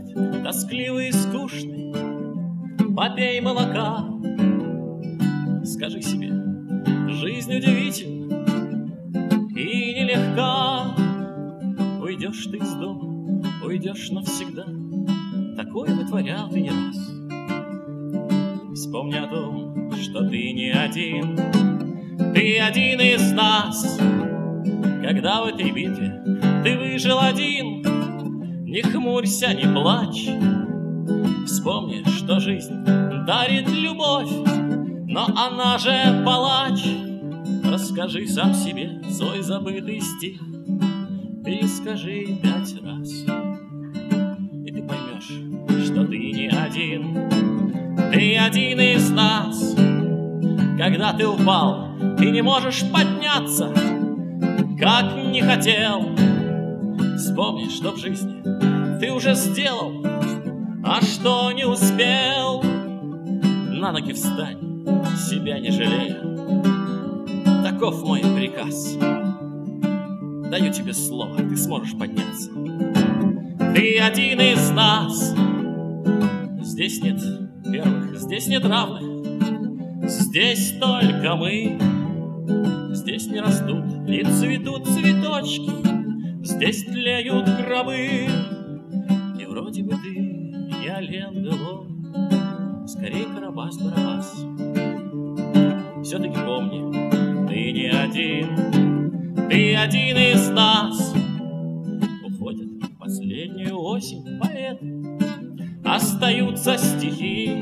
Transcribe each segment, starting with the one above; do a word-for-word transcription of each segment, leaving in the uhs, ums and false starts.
станет тоскливый и скучный, попей молока. Скажи себе, жизнь удивительна и нелегка. Уйдешь ты из дома, уйдешь навсегда, такое вытворял ты не раз. Вспомни о том, что ты не один, ты один из нас. Когда в этой битве ты выжил один, не хмурься, не плачь. Вспомни, что жизнь дарит любовь, но она же палач. Расскажи сам себе свой забытый стих, перескажи пять раз, и ты поймешь, что ты не один, ты один из нас. Когда ты упал, ты не можешь подняться, как не хотел. Вспомни, что в жизни ты уже сделал, а что не успел. На ноги встань, себя не жалея, таков мой приказ. Даю тебе слово, ты сможешь подняться. Ты один из нас. Здесь нет первых, здесь нет равных, здесь только мы. Здесь не растут и цветут цветочки, здесь тлеют гробы. И вроде бы ты не Ален Делон, скорее Карабас-Барабас. Все-таки помни, ты не один, ты один из нас. Уходят в последнюю осень поэты, остаются стихи,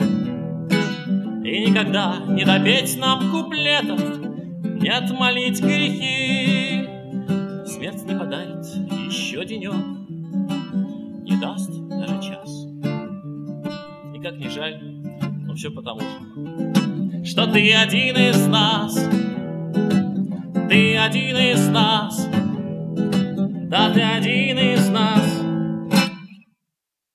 и никогда не допеть нам куплетов, не отмолить грехи. Смерть не подарит еще денек, не даст даже час. И как ни жаль, но все потому же, что ты один из нас. Ты один из нас. Да, ты